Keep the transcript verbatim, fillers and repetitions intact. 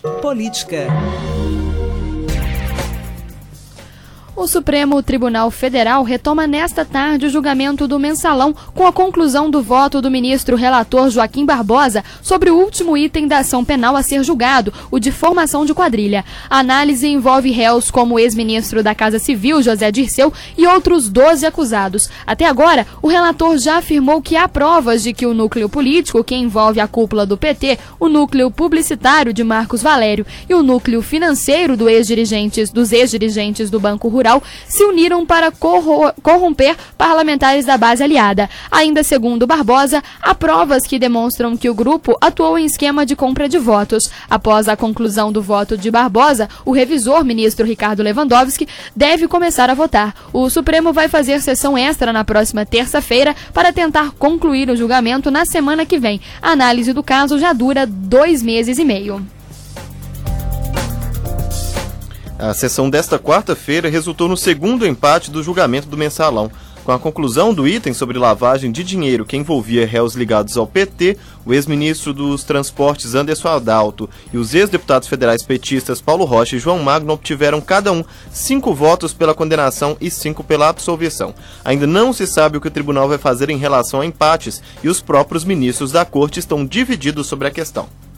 Política. O Supremo Tribunal Federal retoma nesta tarde o julgamento do Mensalão com a conclusão do voto do ministro relator Joaquim Barbosa sobre o último item da ação penal a ser julgado, o de formação de quadrilha. A análise envolve réus como o ex-ministro da Casa Civil, José Dirceu, e outros doze acusados. Até agora, o relator já afirmou que há provas de que o núcleo político, que envolve a cúpula do P T, o núcleo publicitário de Marcos Valério e o núcleo financeiro do ex-dirigentes, dos ex-dirigentes do Banco Rural, se uniram para corromper parlamentares da base aliada. Ainda segundo Barbosa, há provas que demonstram que o grupo atuou em esquema de compra de votos. Após a conclusão do voto de Barbosa, o revisor, ministro Ricardo Lewandowski, deve começar a votar. O Supremo vai fazer sessão extra na próxima terça-feira para tentar concluir o julgamento na semana que vem. A análise do caso já dura dois meses e meio. A sessão desta quarta-feira resultou no segundo empate do julgamento do Mensalão. Com a conclusão do item sobre lavagem de dinheiro que envolvia réus ligados ao P T, o ex-ministro dos Transportes Anderson Adalto e os ex-deputados federais petistas Paulo Rocha e João Magno obtiveram cada um cinco votos pela condenação e cinco pela absolvição. Ainda não se sabe o que o tribunal vai fazer em relação a empates e os próprios ministros da corte estão divididos sobre a questão.